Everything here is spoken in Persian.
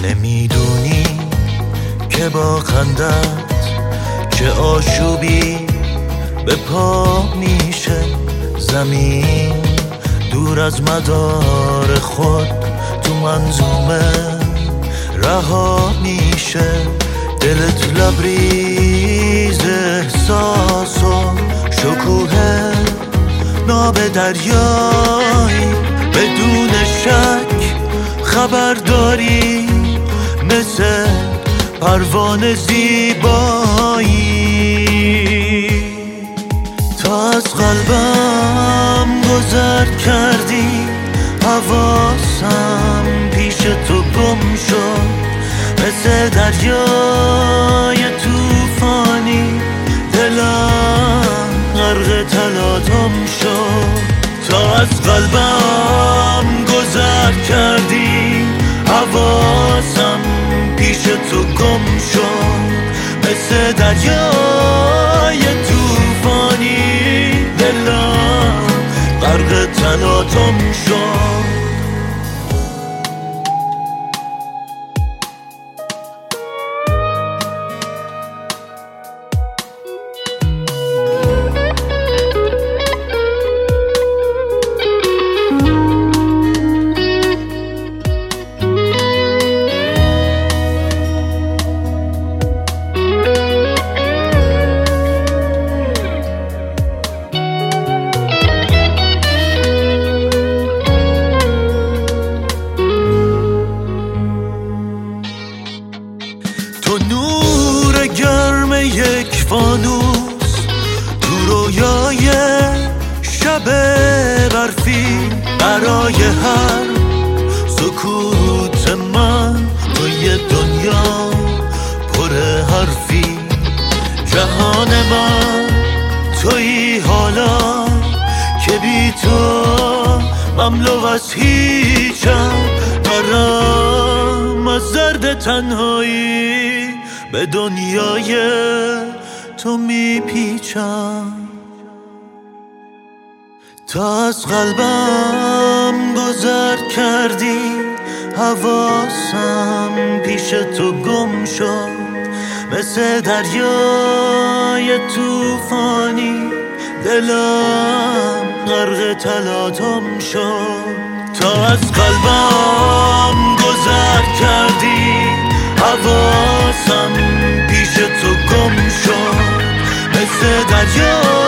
نمیدونی که با خندت چه آشوبی به پا میشه. زمین دور از مدار خود تو منظومه رها میشه. دلت لبریز احساس و شکوه ناب دریایی، بدون شک خبرداری مثل پروانه زیبایی. تا از قلبم گذر کردی، حواسم پیش تو گم شد. مثل دریای توفانی دلم غرق تلاطم شد. تا از قلبم گذر کردی، حواسم پیش تو گم شد. مثل دریای توفانی دلم غرق تلاطم شد. تو نور گرم یک فانوس، تو رویای شب برفی. برای هر سکوت من توی دنیا پر حرفی. جهان من توی حالا که بی تو مملو از هیچم. دارم از درد تنهایی به دنیای تو میپیچم. تا از قلبم گذر کردی، حواسم پیش تو گم شد. مثل دریای توفانی دلم غرق تلاطم شد. تا از قلبم گذر کردی، حواسم پیش تو گم شد. مثل دریا